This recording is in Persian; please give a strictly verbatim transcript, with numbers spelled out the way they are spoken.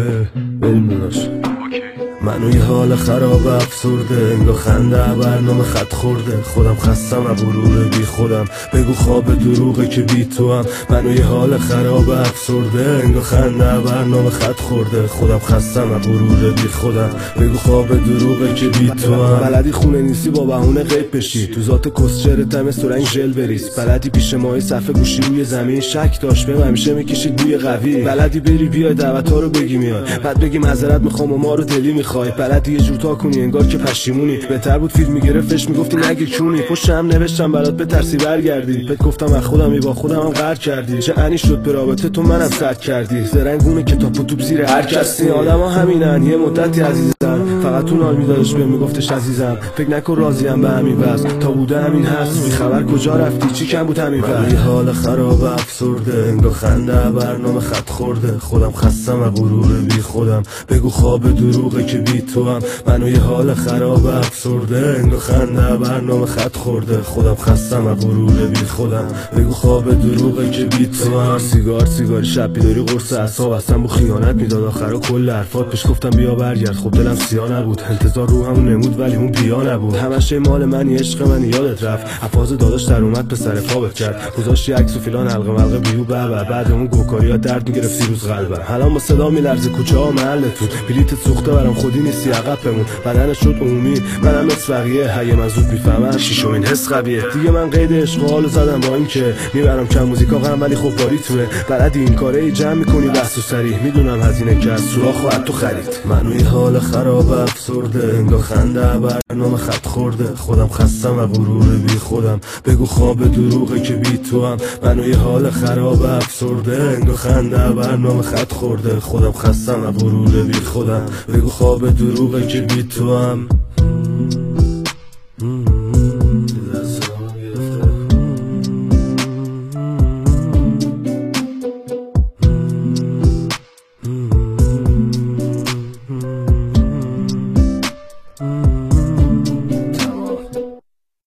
بریم داداش. منو یه حال خراب افسرده، انگار خنده برنامه خط خورده. خودم خستم از غرور بی خودم، بگو خواب دروغه که بی تو هم. منو یه حال خراب افسرده، انگار خنده برنامه خط خورده. خودم خستم از غرور بی خودم، بگو خواب دروغه که بی تو هم. بلدی خونه نیستی با بهونه غیب بشی، تو ذات کسچرت هم سرنگ ژل بریز. بلدی پیش ماهی صفحه گوشی روی زمین شک داشت بهم همیشه میکشید بوی قوی. بلدی بری بیای دعوت‌ها رو بگی میای، بعد بگی معذرت میخوام و ما رو دلی میخوای. بلدی یه جور تا کنی انگار که پشیمونی، بهتر بود فیلم میگرفتش میگفتی نگی چونی. پشتم نوشتم برات بترسی برگردی، بهت گفتم از خودم ای با خودم هم قهر کردی. چه انی شد به رابطه تو منم سرد کردی، زرنگونه کتاب و توپ زیر هر کسی. آدما همینن یه مدتی عزیزن، فقط تو نال میدادش بهم میگفتش عزیزم. فکر نکن راضیم به همین وضع، تا بوده همین هست. بی خبر کجا رفتی چی کم بود همین وقت. یه حال خراب افسرده، انگار خنده برنامه خط خورده. خودم خستم از غرور بی خودم، بگو خواب دروغه که بی تو هم. منو یه حال خراب افسرده، انگار خنده برنامه خط خورده. خودم خستم از غرور بی خودم، بگو خواب دروغه که بی تو هم. سیگار سیگاری شب بیداری قرص اعصاب، اصلا با خیانت میداد آخرا کل حرفات. پیش گفتم بیا برگرد، خب دلم سیاه نبود. انتظار رو همون نمود ولی اون بیا نبود. همش مال منی عشق منی یادت رفت. افاز داداش در اومد پسر پا کرد، گذاشتی عکس و فلان حلقه ملقه بیو بابا. بعد اون گوکاریا درد میگرفت سی روز قلبم. الان با صدا میلرزه کوچه ها محلتون، بلیت سوخته برام خودی نیستی عقب بمون. بدنش شد عمومی منم مثل بقیه، هیه من زود میفهمم شیشمین حس قویه. دیگه من قید عشق حالو زدم با این که میبرم کم موزیکا غم ولی خب باریتونه. بلدی این کاره ای جمع میکنی بحث و سریح، میدونم هزینه که از سوراخ و تو خرید. منو یه حال خراب افسرده، انگار خنده برنامه خط خورده. خودم خستم از غرور بی خودم، بگو خواب دروغه که بی تو هم. منو یه حال خراب افسرده، انگار خنده برنامه خط خورده. خودم خستم از غرور بی خودم، بگو خواب دروغه که بی تو هم.